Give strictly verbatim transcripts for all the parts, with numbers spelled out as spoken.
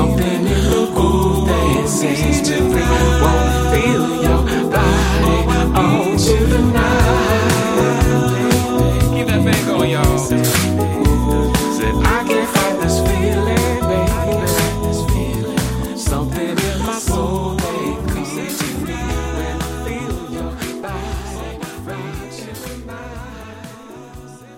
Something in the groove that seems to be won't feel your body all tonight. Keep that thing going, y'all. Said I can't fight this feeling, baby. Something in my soul that comes to me when I feel your body right tonight.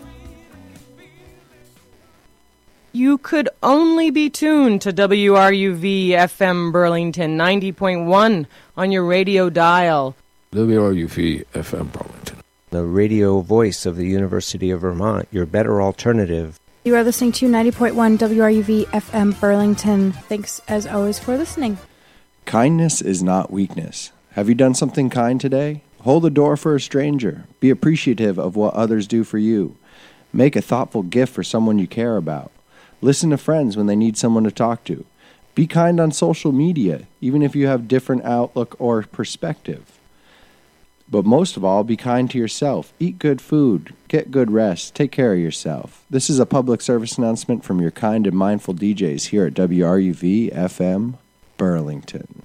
You could only be tuned to W R U V F M Burlington ninety point one on your radio dial. W R U V F M Burlington, the radio voice of the University of Vermont, your better alternative. You are listening to ninety point one W R U V F M Burlington. Thanks, as always, for listening. Kindness is not weakness. Have you done something kind today? Hold the door for a stranger. Be appreciative of what others do for you. Make a thoughtful gift for someone you care about. Listen to friends when they need someone to talk to. Be kind on social media, even if you have different outlook or perspective. But most of all, be kind to yourself. Eat good food. Get good rest. Take care of yourself. This is a public service announcement from your kind and mindful D Js here at W R U V F M Burlington.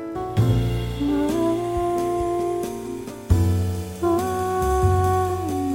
Oh,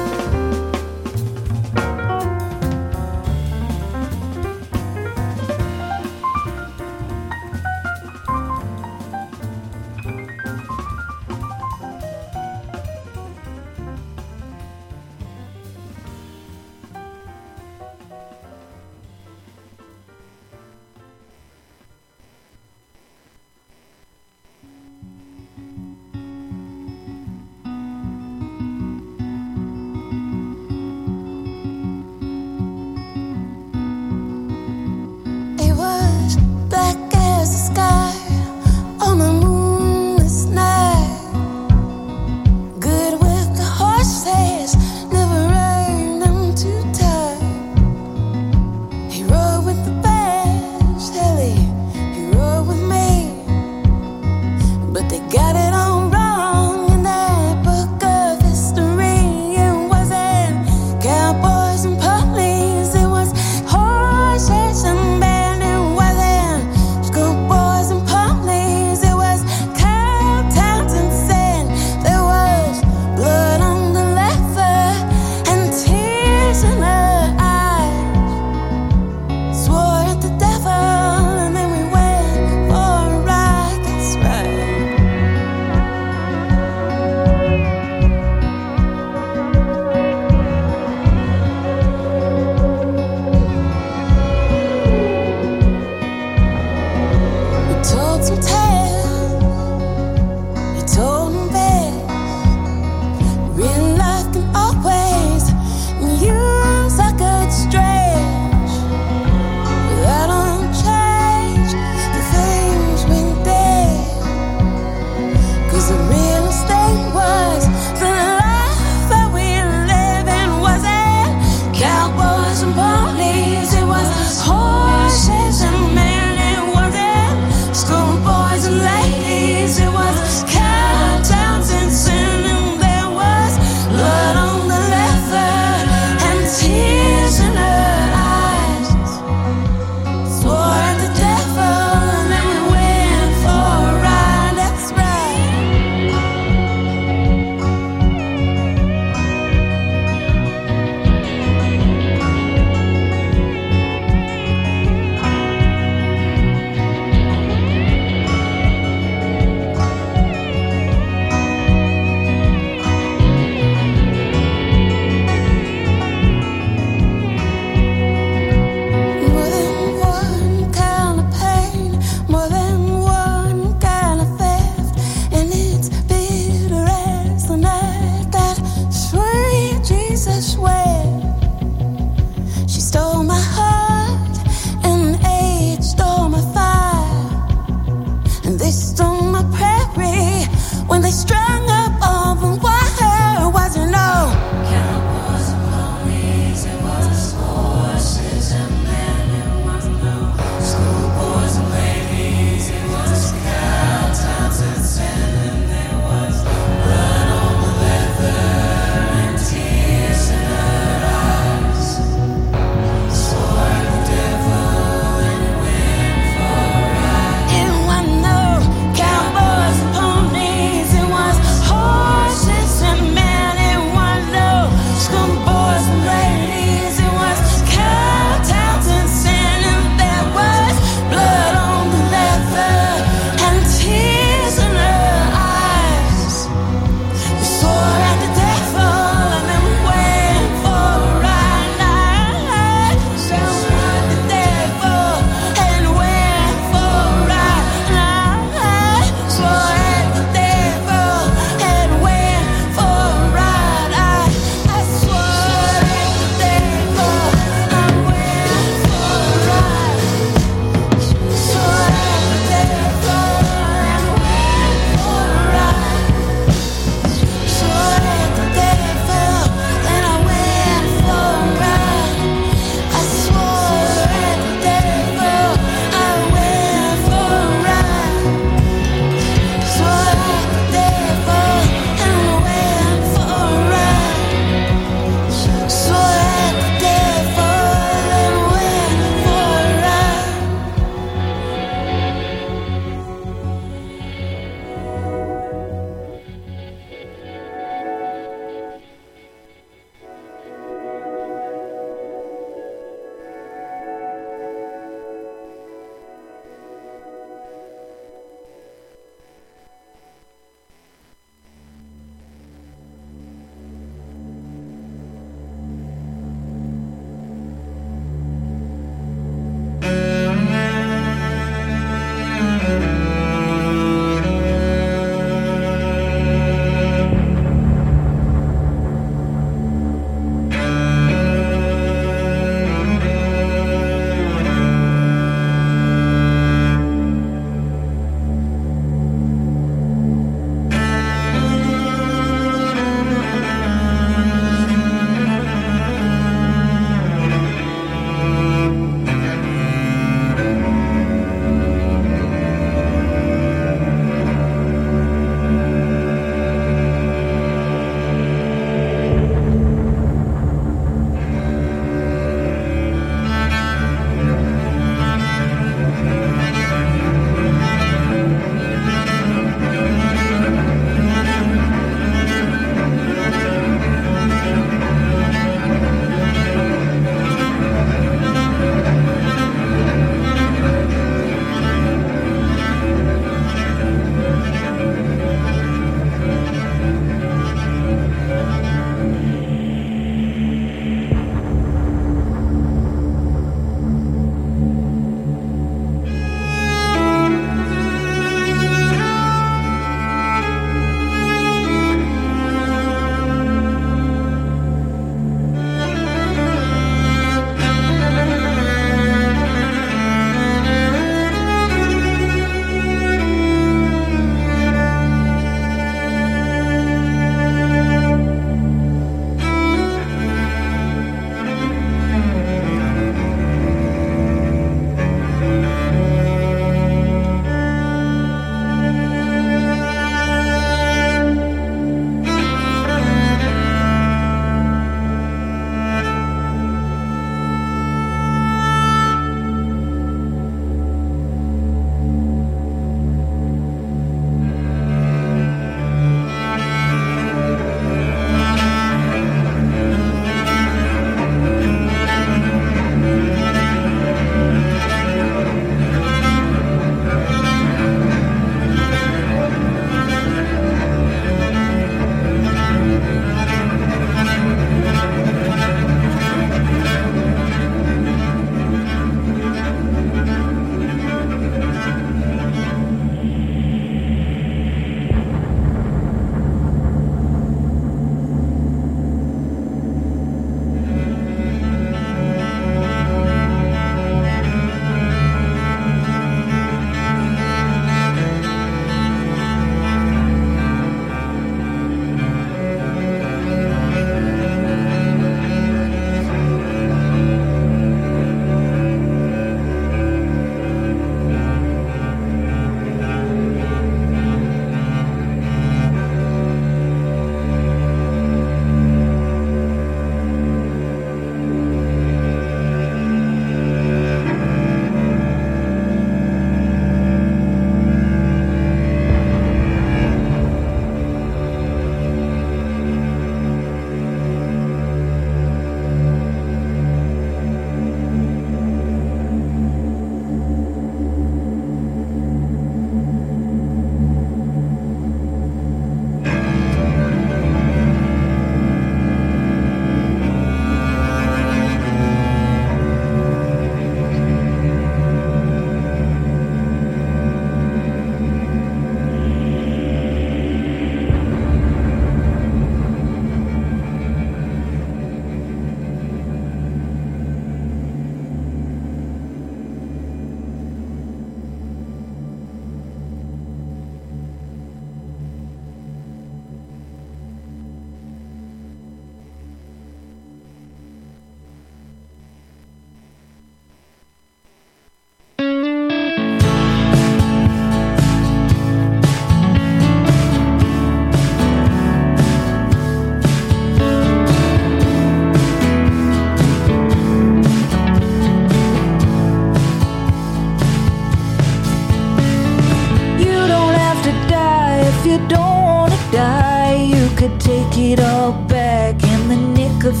it all back in the nick of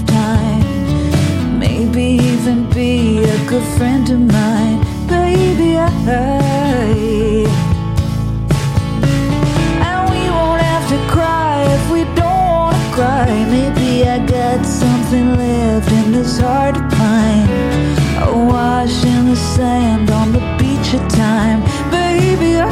time. Maybe even be a good friend of mine, baby. I, and we won't have to cry if we don't want to cry. Maybe I got something left in this heart of pine, a wash in the sand on the beach of time, baby. I,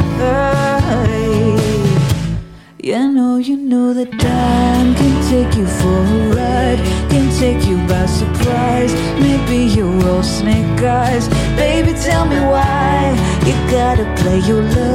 You know, you know that time can take you for a ride, can take you by surprise. Maybe you're all snake eyes. Baby, tell me why you gotta play your love